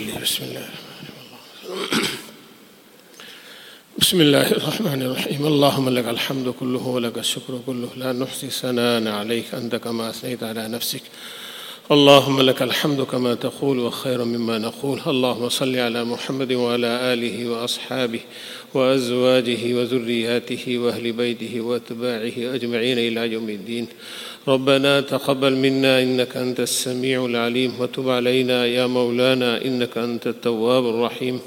بسم الله الرحمن الرحيم. اللهم لك الحمد كله ولك الشكر كله، لا نحصي ثناء عليك أنت كما أثنيت على نفسك. اللهم لك الحمد كما تقول وخير مما نقول. اللهم صل على محمد وعلى آله وأصحابه وأزواجه وذرياته وأهل بيته وأتباعه أجمعين إلى يوم الدين. ربنا تقبل منا إنك أنت السميع العليم، وتب علينا يا مولانا إنك أنت التواب الرحيم.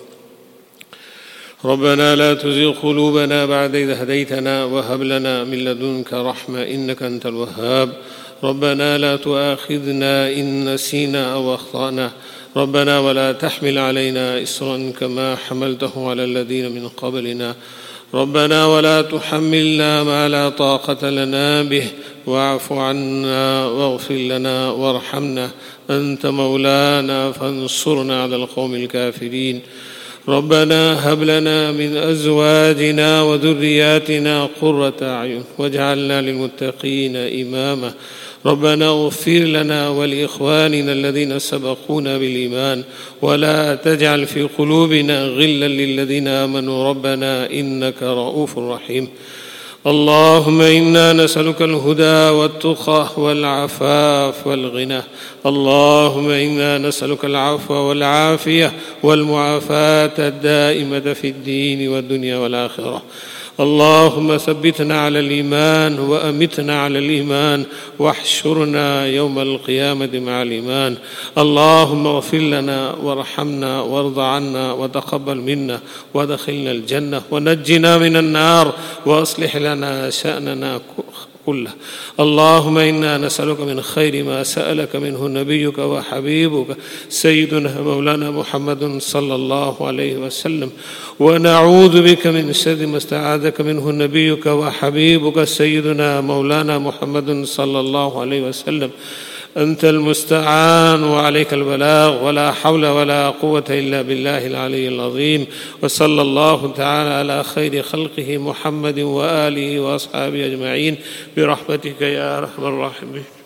ربنا لا تزغ قلوبنا بعد إذ هديتنا وهب لنا من لدنك رحمة إنك أنت الوهاب. ربنا لا تؤاخذنا إن نسينا أو أخطأنا. ربنا ولا تحمل علينا إصرا كما حملته على الذين من قبلنا. ربنا ولا تحملنا ما لا طاقة لنا به، واعف عنا واغفر لنا وارحمنا، أنت مولانا فانصرنا على القوم الكافرين. ربنا هب لنا من أزواجنا وذرياتنا قرة أعين واجعلنا للمتقين إماما. ربنا اغفر لنا ولإخواننا الذين سبقونا بالإيمان، ولا تجعل في قلوبنا غلا للذين آمنوا ربنا إنك رؤوف رحيم. اللهم إنا نسألك الهدى والتقى والعفاف والغنى. اللهم إنا نسألك العفو والعافية والمعافاة الدائمة في الدين والدنيا والآخرة. اللهم ثبتنا على الإيمان وأمتنا على الإيمان واحشرنا يوم القيامة مع الإيمان. اللهم اغفر لنا وارحمنا وارض عنا وتقبل منا وادخلنا الجنة ونجنا من النار وأصلح لنا شأننا كله. اللهم إنا نسألك من خير ما سألك منه نبيك وحبيبك سيدنا مولانا محمد صلى الله عليه وسلم، ونعوذ بك من شر ما استعاذك منه نبيك وحبيبك سيدنا مولانا محمد صلى الله عليه وسلم. أنت المستعان وعليك البلاغ، ولا حول ولا قوة إلا بالله العلي العظيم. وصلى الله تعالى على خير خلقه محمد وآله وأصحابه أجمعين برحمتك يا أرحم الراحمين.